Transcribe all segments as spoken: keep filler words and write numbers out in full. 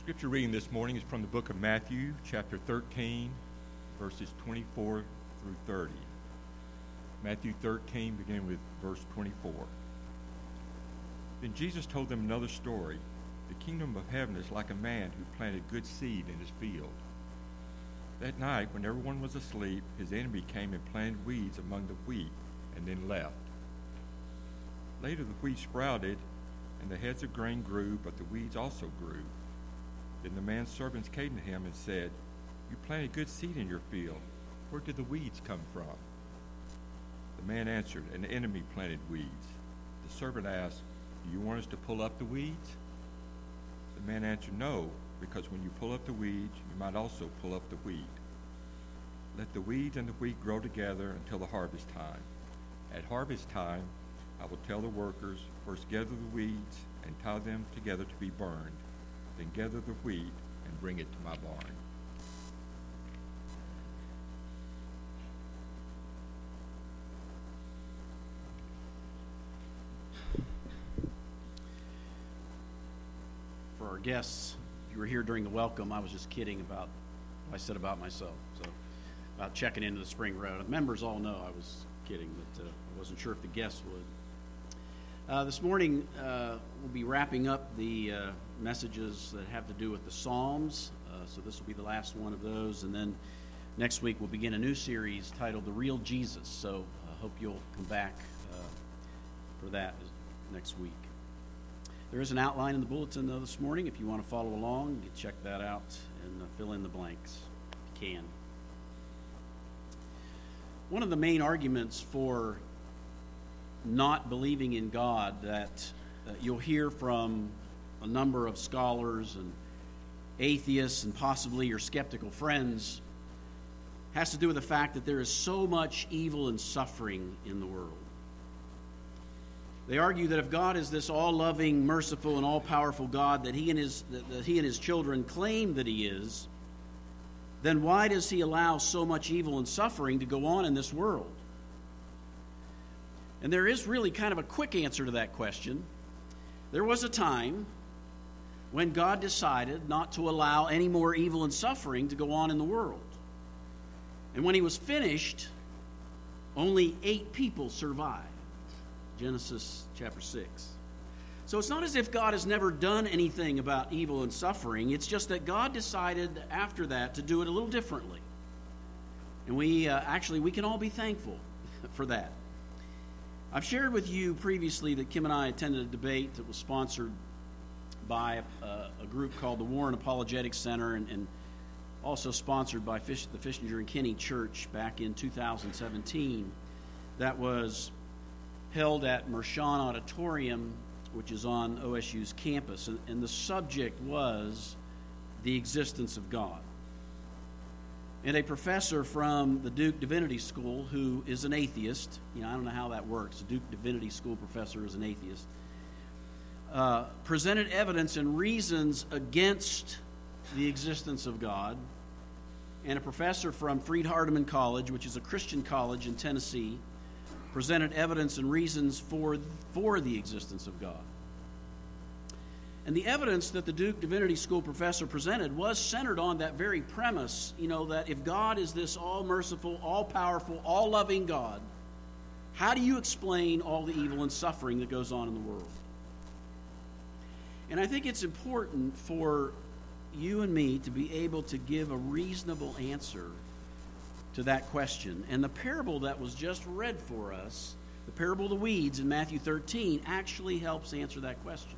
Scripture reading this morning is from the book of Matthew, chapter thirteen, verses twenty-four through thirty. Matthew thirteen, beginning with verse twenty-four. Then Jesus told them another story. The kingdom of heaven is like a man who planted good seed in his field. That night, when everyone was asleep, his enemy came and planted weeds among the wheat and then left. Later the wheat sprouted, and the heads of grain grew, but the weeds also grew. Then the man's servants came to him and said, "You planted good seed in your field. Where did the weeds come from?" The man answered, "An enemy planted weeds." The servant asked, "Do you want us to pull up the weeds?" The man answered, "No, because when you pull up the weeds, you might also pull up the wheat. Let the weeds and the wheat grow together until the harvest time. At harvest time, I will tell the workers, first gather the weeds and tie them together to be burned, then gather the wheat and bring it to my barn." For our guests, if you were here during the welcome, I was just kidding about what I said about myself, so about checking into the spring road. The members all know I was kidding, but uh, I wasn't sure if the guests would. Uh, this morning, uh, we'll be wrapping up the uh, messages that have to do with the Psalms, uh, so this will be the last one of those, and then next week we'll begin a new series titled The Real Jesus, so I hope you'll come back uh, for that next week. There is an outline in the bulletin, though, this morning. If you want to follow along, you can check that out and uh, fill in the blanks if you can. One of the main arguments for not believing in God that uh, you'll hear from a number of scholars and atheists and possibly your skeptical friends has to do with the fact that there is so much evil and suffering in the world. They argue that if God is this all-loving, merciful, and all-powerful God that he and his that, that he and his children claim that he is, then why does he allow so much evil and suffering to go on in this world? And there is really kind of a quick answer to that question. There was a time when God decided not to allow any more evil and suffering to go on in the world. And when he was finished, only eight people survived. Genesis chapter six. So it's not as if God has never done anything about evil and suffering. It's just that God decided after that to do it a little differently. And we uh, actually, we can all be thankful for that. I've shared with you previously that Kim and I attended a debate that was sponsored by a, a group called the Warren Apologetics Center and, and also sponsored by Fish, the Fishinger and Kinney Church back in two thousand seventeen. That was held at Mershon Auditorium, which is on O S U's campus, and, and the subject was the existence of God. And a professor from the Duke Divinity School, who is an atheist, you know, I don't know how that works, a Duke Divinity School professor is an atheist, uh, presented evidence and reasons against the existence of God, and a professor from Freed-Hardeman College, which is a Christian college in Tennessee, presented evidence and reasons for, for the existence of God. And the evidence that the Duke Divinity School professor presented was centered on that very premise, you know, that if God is this all-merciful, all-powerful, all-loving God, how do you explain all the evil and suffering that goes on in the world? And I think it's important for you and me to be able to give a reasonable answer to that question. And the parable that was just read for us, the parable of the weeds in Matthew thirteen, actually helps answer that question.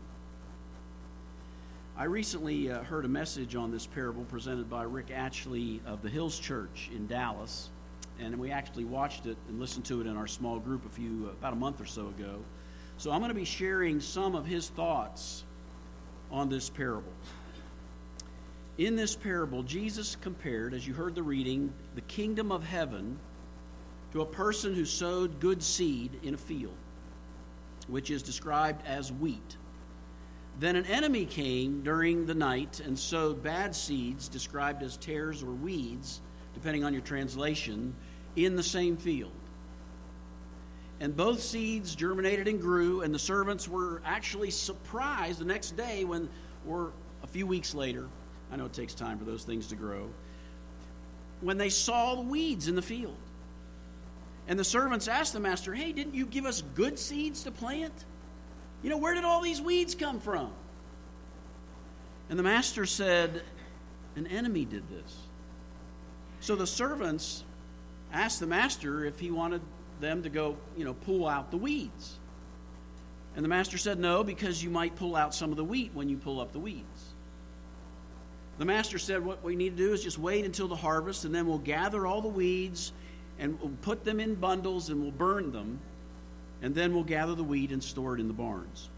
I recently uh, heard a message on this parable presented by Rick Atchley of the Hills Church in Dallas, and we actually watched it and listened to it in our small group a few about a month or so ago. So I'm going to be sharing some of his thoughts on this parable. In this parable, Jesus compared, as you heard the reading, the kingdom of heaven to a person who sowed good seed in a field, which is described as wheat. Then an enemy came during the night and sowed bad seeds, described as tares or weeds, depending on your translation, in the same field. And both seeds germinated and grew, and the servants were actually surprised the next day when were a few weeks later, I know it takes time for those things to grow, when they saw the weeds in the field. And the servants asked the master, hey, didn't you give us good seeds to plant? You know, where did all these weeds come from? And the master said, an enemy did this. So the servants asked the master if he wanted them to go, you know, pull out the weeds. And the master said, no, because you might pull out some of the wheat when you pull up the weeds. The master said, what we need to do is just wait until the harvest, and then we'll gather all the weeds and we'll put them in bundles and we'll burn them, and then we'll gather the wheat and store it in the barns.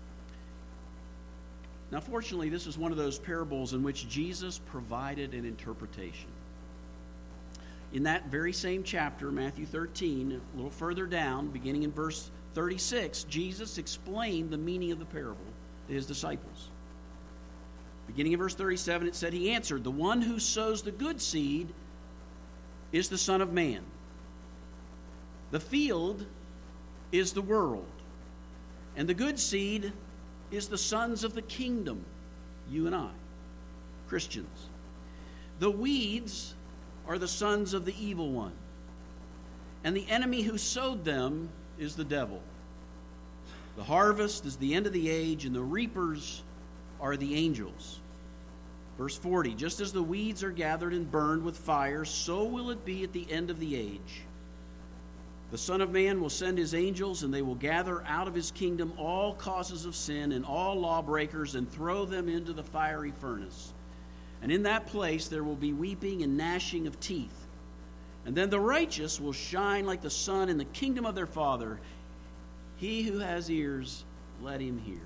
Now, fortunately, this is one of those parables in which Jesus provided an interpretation. In that very same chapter, Matthew thirteen, a little further down, beginning in verse thirty-six, Jesus explained the meaning of the parable to his disciples. Beginning in verse thirty-seven, it said, he answered, the one who sows the good seed is the Son of Man. The field is the world, and the good seed is the sons of the kingdom, you and I, Christians. The weeds are the sons of the evil one, and the enemy who sowed them is the devil. The harvest is the end of the age, and the reapers are the angels. Verse forty, just as the weeds are gathered and burned with fire, so will it be at the end of the age. The Son of Man will send his angels, and they will gather out of his kingdom all causes of sin and all lawbreakers and throw them into the fiery furnace. And in that place there will be weeping and gnashing of teeth. And then the righteous will shine like the sun in the kingdom of their Father. He who has ears, let him hear.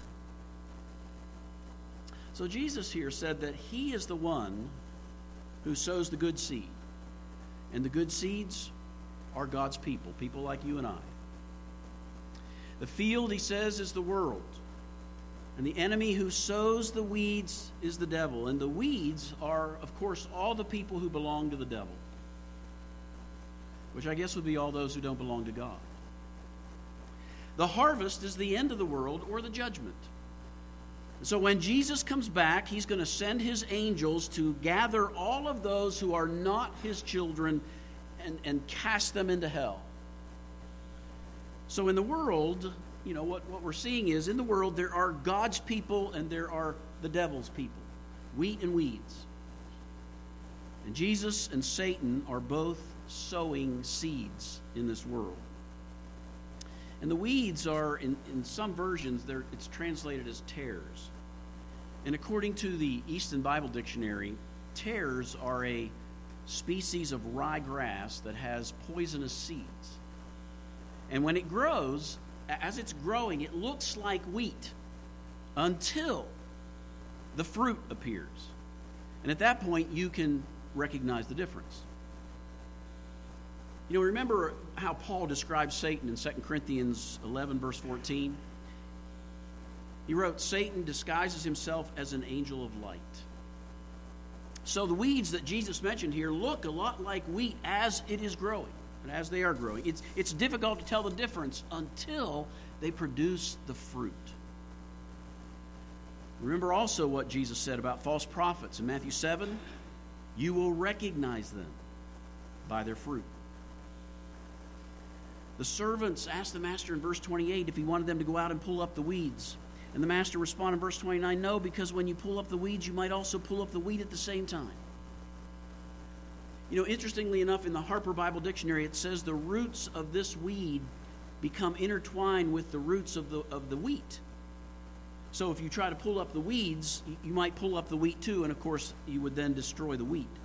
So Jesus here said that he is the one who sows the good seed. And the good seeds are God's people, people like you and I. The field, he says, is the world. And the enemy who sows the weeds is the devil. And the weeds are, of course, all the people who belong to the devil, which I guess would be all those who don't belong to God. The harvest is the end of the world or the judgment. So when Jesus comes back, he's going to send his angels to gather all of those who are not his children and, and cast them into hell. So in the world, you know, what, what we're seeing is in the world there are God's people and there are the devil's people, wheat and weeds. And Jesus and Satan are both sowing seeds in this world. And the weeds are, in, in some versions, they're, it's translated as tares. And according to the Easton Bible Dictionary, tares are a species of ryegrass that has poisonous seeds. And when it grows, as it's growing, it looks like wheat until the fruit appears. And at that point, you can recognize the difference. You know, remember how Paul describes Satan in Second Corinthians eleven, verse fourteen? He wrote, Satan disguises himself as an angel of light. So the weeds that Jesus mentioned here look a lot like wheat as it is growing and as they are growing. It's, it's difficult to tell the difference until they produce the fruit. Remember also what Jesus said about false prophets in Matthew seven. You will recognize them by their fruit. The servants asked the master in verse twenty-eight if he wanted them to go out and pull up the weeds. And the master responded in verse twenty-nine, no, because when you pull up the weeds, you might also pull up the wheat at the same time. You know, interestingly enough, in the Harper Bible Dictionary, it says the roots of this weed become intertwined with the roots of the, of the wheat. So if you try to pull up the weeds, you might pull up the wheat too, and of course, you would then destroy the wheat.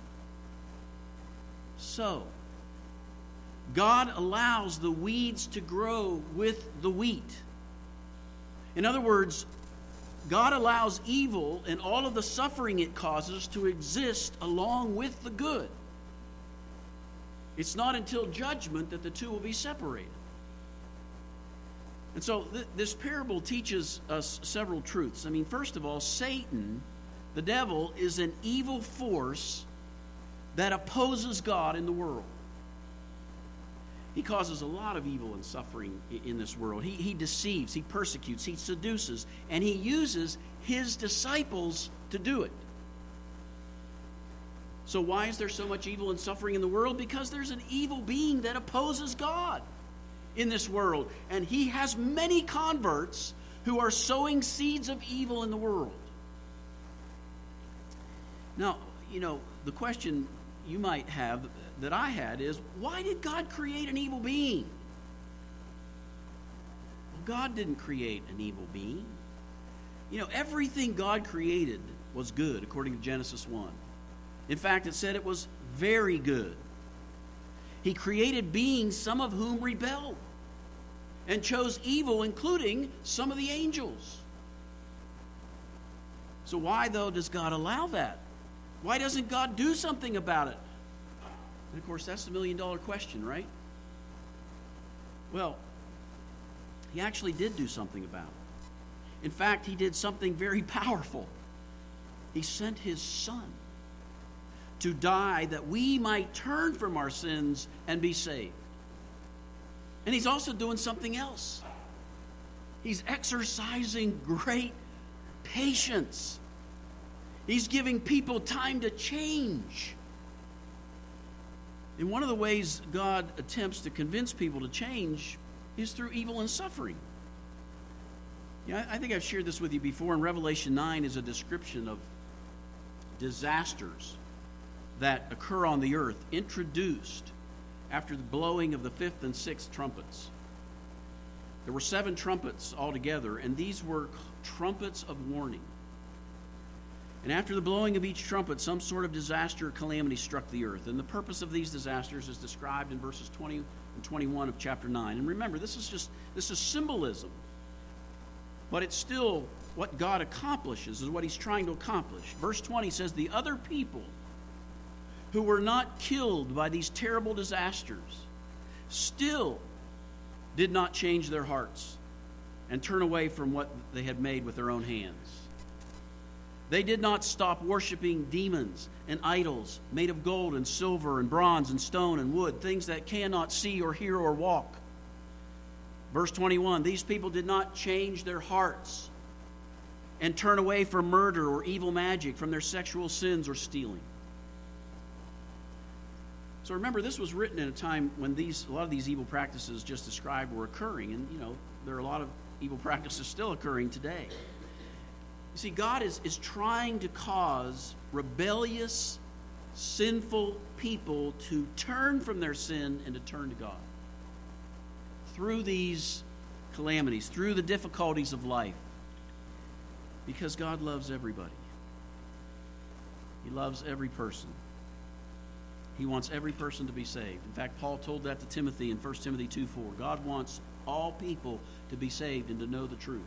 So, God allows the weeds to grow with the wheat. In other words, God allows evil and all of the suffering it causes to exist along with the good. It's not until judgment that the two will be separated. And so th- this parable teaches us several truths. I mean, first of all, Satan, the devil, is an evil force that opposes God in the world. He causes a lot of evil and suffering in this world. He, he deceives, he persecutes, he seduces, and he uses his disciples to do it. So why is there so much evil and suffering in the world? Because there's an evil being that opposes God in this world. And he has many converts who are sowing seeds of evil in the world. Now, you know, the question you might have that I had is, why did God create an evil being? Well, God didn't create an evil being. You know, everything God created was good, according to Genesis one. In fact, it said it was very good. He created beings, some of whom rebelled and chose evil, including some of the angels. So why, though, does God allow that? Why doesn't God do something about it? And, of course, that's the million-dollar question, right? Well, he actually did do something about it. In fact, he did something very powerful. He sent his Son to die that we might turn from our sins and be saved. And he's also doing something else. He's exercising great patience. He's giving people time to change. And one of the ways God attempts to convince people to change is through evil and suffering. Yeah, I think I've shared this with you before. In Revelation nine is a description of disasters that occur on the earth, introduced after the blowing of the fifth and sixth trumpets. There were seven trumpets altogether, and these were trumpets of warning. And after the blowing of each trumpet, some sort of disaster or calamity struck the earth. And the purpose of these disasters is described in verses twenty and twenty-one of chapter nine. And remember, this is just this is symbolism. But it's still what God accomplishes, is what he's trying to accomplish. Verse twenty says, the other people who were not killed by these terrible disasters still did not change their hearts and turn away from what they had made with their own hands. They did not stop worshiping demons and idols made of gold and silver and bronze and stone and wood, things that cannot see or hear or walk. Verse twenty-one, these people did not change their hearts and turn away from murder or evil magic, from their sexual sins or stealing. So remember, this was written in a time when these a lot of these evil practices just described were occurring. And, you know, there are a lot of evil practices still occurring today. You see, God is, is trying to cause rebellious, sinful people to turn from their sin and to turn to God. Through these calamities, through the difficulties of life. Because God loves everybody. He loves every person. He wants every person to be saved. In fact, Paul told that to Timothy in First Timothy two four. God wants all people to be saved and to know the truth.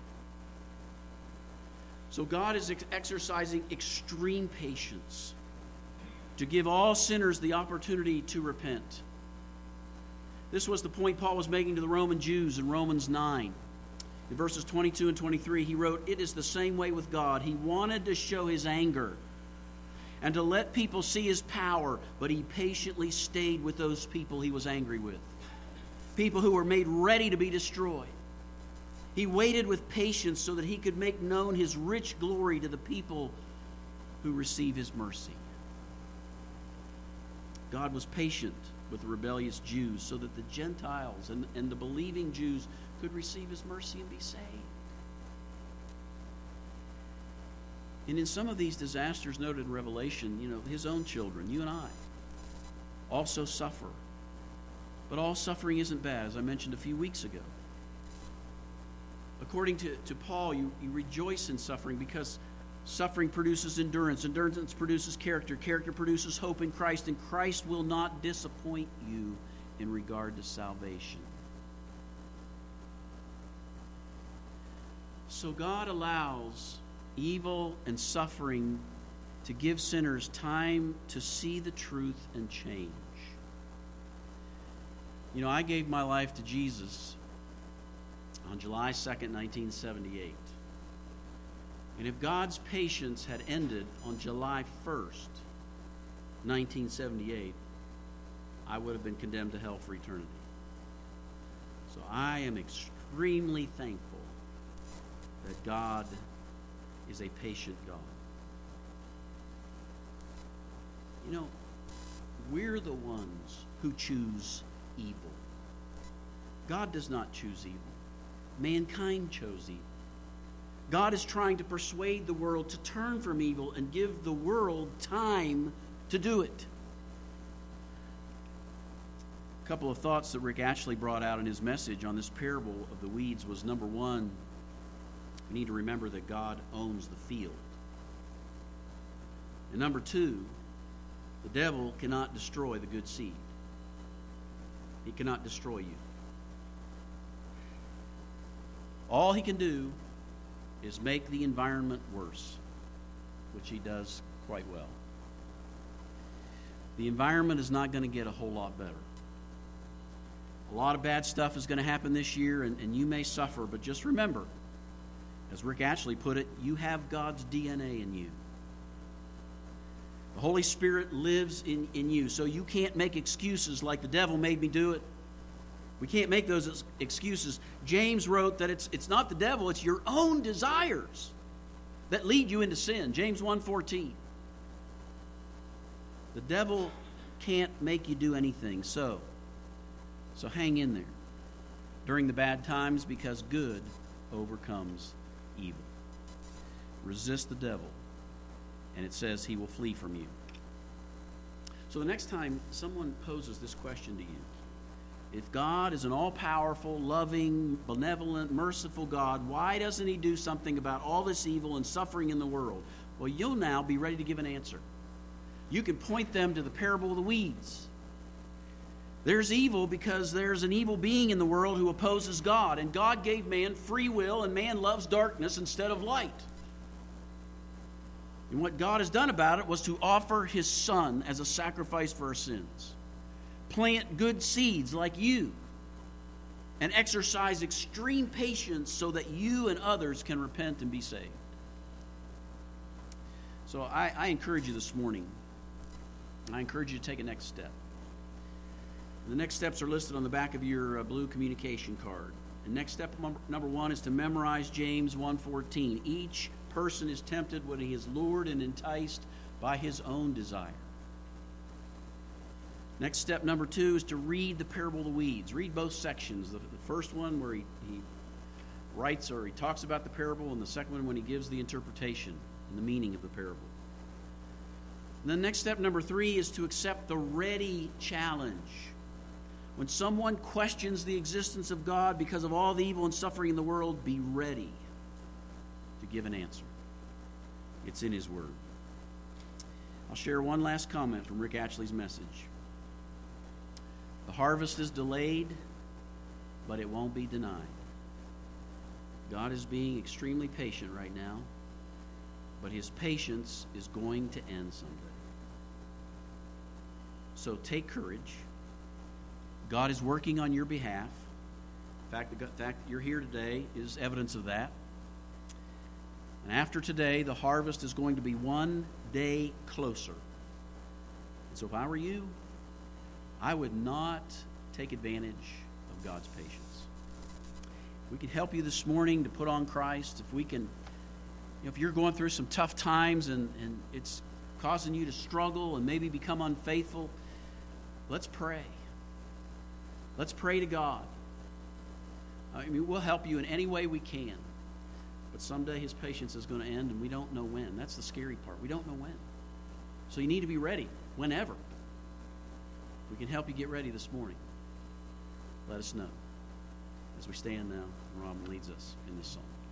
So God is ex- exercising extreme patience to give all sinners the opportunity to repent. This was the point Paul was making to the Roman Jews in Romans nine. In verses twenty-two and twenty-three, he wrote, it is the same way with God. He wanted to show his anger and to let people see his power, but he patiently stayed with those people he was angry with, people who were made ready to be destroyed. He waited with patience so that he could make known his rich glory to the people who receive his mercy. God was patient with the rebellious Jews so that the Gentiles and, and the believing Jews could receive his mercy and be saved. And in some of these disasters noted in Revelation, you know, his own children, you and I, also suffer. But all suffering isn't bad, as I mentioned a few weeks ago. According to, to Paul, you, you rejoice in suffering because suffering produces endurance. Endurance produces character. Character produces hope in Christ, and Christ will not disappoint you in regard to salvation. So God allows evil and suffering to give sinners time to see the truth and change. You know, I gave my life to Jesus on July second, nineteen seventy-eight. And if God's patience had ended on July first, nineteen seventy-eight, I would have been condemned to hell for eternity. So I am extremely thankful that God is a patient God. You know, we're the ones who choose evil. God does not choose evil. Mankind chose evil. God is trying to persuade the world to turn from evil and give the world time to do it. A couple of thoughts that Rick Ashley brought out in his message on this parable of the weeds was, number one, we need to remember that God owns the field. And number two, the devil cannot destroy the good seed. He cannot destroy you. All he can do is make the environment worse, which he does quite well. The environment is not going to get a whole lot better. A lot of bad stuff is going to happen this year, and, and you may suffer, but just remember, as Rick Ashley put it, you have God's D N A in you. The Holy Spirit lives in, in you, so you can't make excuses like the devil made me do it. We can't make those excuses. James wrote that it's, it's not the devil, it's your own desires that lead you into sin. James one fourteen. The devil can't make you do anything, so, so hang in there during the bad times, because good overcomes evil. Resist the devil, and it says he will flee from you. So the next time someone poses this question to you, if God is an all-powerful, loving, benevolent, merciful God, why doesn't he do something about all this evil and suffering in the world? Well, you'll now be ready to give an answer. You can point them to the parable of the weeds. There's evil because there's an evil being in the world who opposes God, and God gave man free will, and man loves darkness instead of light. And what God has done about it was to offer his Son as a sacrifice for our sins. Plant good seeds like you, and exercise extreme patience so that you and others can repent and be saved. So I, I encourage you this morning, I encourage you to take a next step. The next steps are listed on the back of your uh, blue communication card. And next step number one is to memorize James one fourteen. Each person is tempted when he is lured and enticed by his own desire. Next step number two is to read the parable of the weeds. Read both sections. The, the first one where he, he writes or he talks about the parable, and the second one when he gives the interpretation and the meaning of the parable. And then next step number three is to accept the ready challenge. When someone questions the existence of God because of all the evil and suffering in the world, be ready to give an answer. It's in his word. I'll share one last comment from Rick Ashley's message. The harvest is delayed, but it won't be denied. God is being extremely patient right now, but his patience is going to end someday. So take courage. God is working on your behalf. In fact, the fact that you're here today is evidence of that. And after today, the harvest is going to be one day closer. And so if I were you, I would not take advantage of God's patience. If we can help you this morning to put on Christ, if we can, you know, if you're going through some tough times and, and it's causing you to struggle and maybe become unfaithful, let's pray. Let's pray to God. I mean, we'll help you in any way we can. But someday his patience is going to end, and we don't know when. That's the scary part. We don't know when. So you need to be ready whenever. If we can help you get ready this morning, let us know as we stand now and Robin leads us in this song.